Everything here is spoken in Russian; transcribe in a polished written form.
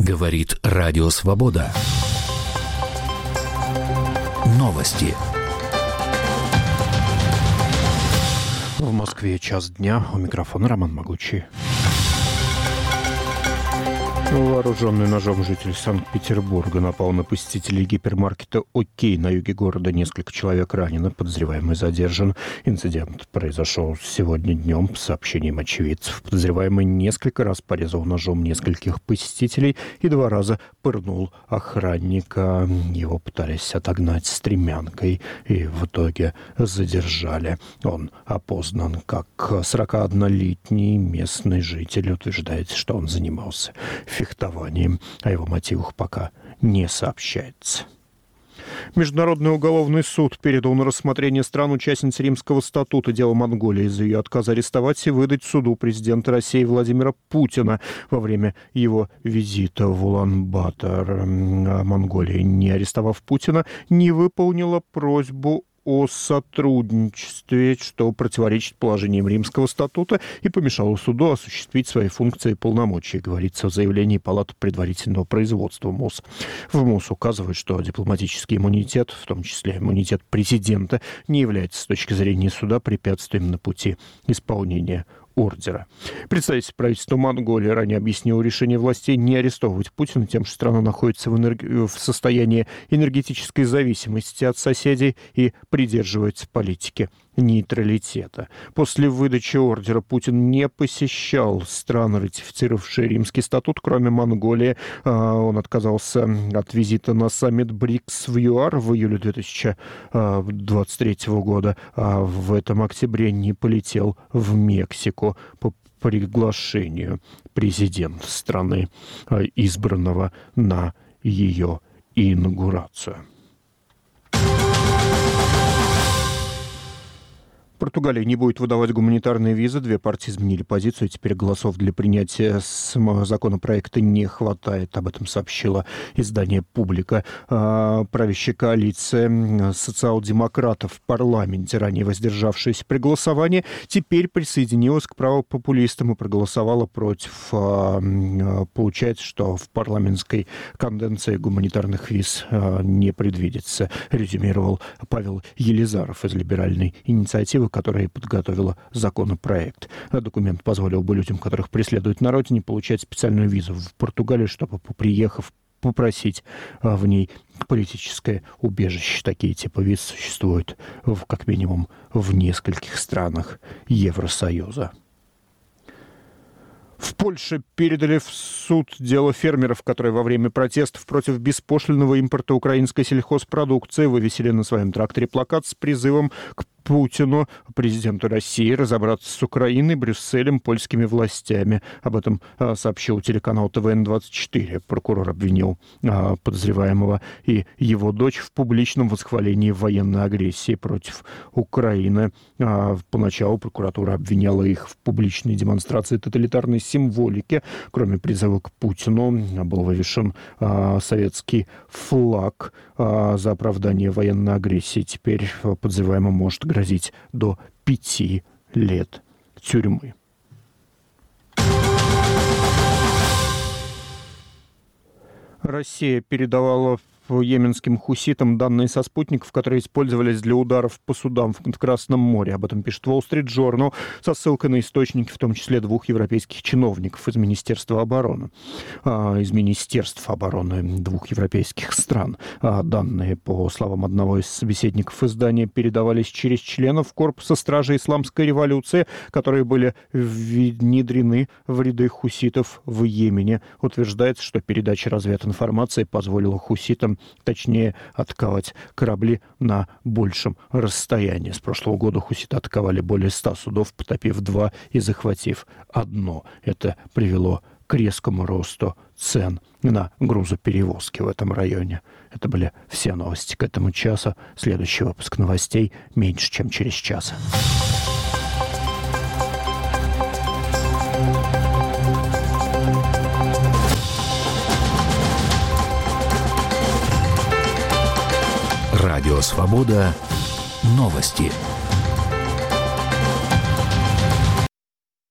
Говорит Радио Свобода. Новости. В Москве час дня. У микрофона Роман Могучий. Вооруженный ножом житель Санкт-Петербурга напал на посетителей гипермаркета «Окей» на юге города. Несколько человек ранено, подозреваемый задержан. Инцидент произошел сегодня днем. По сообщениям очевидцев, подозреваемый несколько раз порезал ножом нескольких посетителей и 2 раза пырнул охранника. Его пытались отогнать стремянкой и в итоге задержали. Он опознан как 41-летний местный житель. Утверждается, что он занимался фехтованием. О его мотивах пока не сообщается. Международный уголовный суд передал на рассмотрение стран-участниц Римского статута дело Монголии из-за ее отказа арестовать и выдать суду президента России Владимира Путина во время его визита в Улан-Батор. Монголия, не арестовав Путина, не выполнила просьбу о сотрудничестве, что противоречит положениям Римского статута и помешало суду осуществить свои функции и полномочия, говорится в заявлении Палаты предварительного производства МОЗ. В МОЗ указывают, что дипломатический иммунитет, в том числе иммунитет президента, не является с точки зрения суда препятствием на пути исполнения ордера. Представитель правительства Монголии ранее объяснил решение властей не арестовывать Путина тем, что страна находится в состоянии энергетической зависимости от соседей и придерживается политики нейтралитета. После выдачи ордера Путин не посещал страны, ратифицировавшие Римский статут, кроме Монголии. Он отказался от визита на саммит БРИКС в ЮАР в июле 2023 года, а в этом октябре не полетел в Мексику по приглашению президента страны, избранного на ее инаугурацию. Португалия не будет выдавать гуманитарные визы. 2 партии изменили позицию. Теперь голосов для принятия законопроекта не хватает. Об этом сообщило издание «Публика». Правящая коалиция социал-демократов в парламенте, ранее воздержавшаяся при голосовании, теперь присоединилась к правопопулистам и проголосовала против. Получается, что в парламентской каденции гуманитарных виз не предвидится, резюмировал Павел Елизаров из либеральной инициативы, которая подготовила законопроект. Документ позволил бы людям, которых преследуют на родине, получать специальную визу в Португалию, чтобы, приехав, попросить в ней политическое убежище. Такие типы виз существуют как минимум в нескольких странах Евросоюза. В Польше передали в суд дело фермеров, которые во время протестов против беспошлинного импорта украинской сельхозпродукции вывесили на своем тракторе плакат с призывом к Путину, президенту России, разобраться с Украиной, Брюсселем, польскими властями. Об этом сообщил телеканал ТВН-24. Прокурор обвинил подозреваемого и его дочь в публичном восхвалении военной агрессии против Украины. Поначалу прокуратура обвиняла их в публичной демонстрации тоталитарной символики. Кроме призыва к Путину, был вывешен советский флаг за оправдание военной агрессии. Теперь подозреваемому может грозить до 5 лет тюрьмы. Россия передавала йеменским хуситам данные со спутников, которые использовались для ударов по судам в Красном море. Об этом пишет Wall Street Journal со ссылкой на источники, в том числе 2 европейских чиновников из Министерства обороны. 2 европейских стран. Данные, по словам одного из собеседников издания, передавались через членов Корпуса стражей Исламской революции, которые были внедрены в ряды хуситов в Йемене. Утверждается, что передача развединформации позволила хуситам точнее атаковать корабли на большем расстоянии. С прошлого года хуситы атаковали более 100 судов, потопив 2 и захватив 1. Это привело к резкому росту цен на грузоперевозки в этом районе. Это были все новости к этому часу. Следующий выпуск новостей меньше, чем через час. Радио Свобода. Новости.